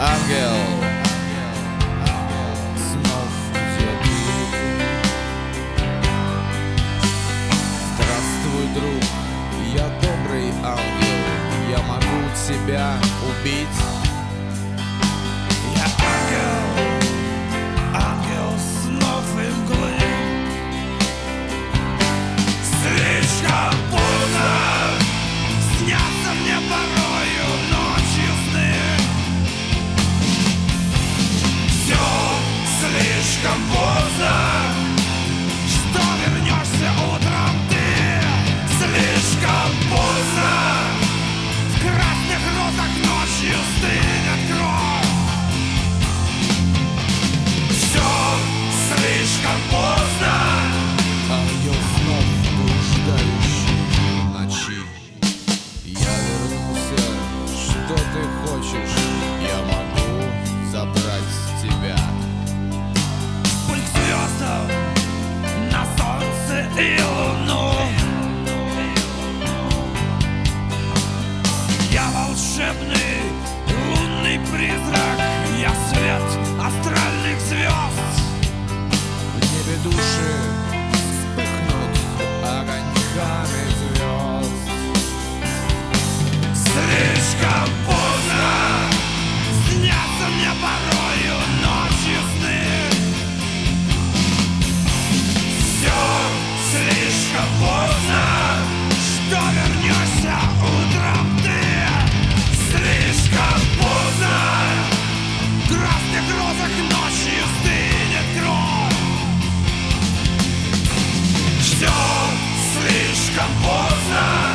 ангел снов, где ты. Здравствуй, друг, я добрый ангел, я могу тебя убить. Я ангел снов и мглы. Слишком поздно снятся мне порою ночью сны. Все слишком поздно, что вернешься утром ты. Слишком поздно, в красных розах ночью стынет кровь. Все слишком поздно. Ангел снов, блуждающий в ночи. Я вернулся, что ты хочешь, я могу забрать тебя. Путь к звездам, на солнце и луну. Я волшебный лунный призрак, я свет астральных звезд. В небе души вспыхнут огоньками звезд. Слишком поздно снятся мне порою ночью сны. Все слишком поздно, что вернешься утром ты. Слишком поздно, в красных розах ночью стынет кровь. Все слишком поздно.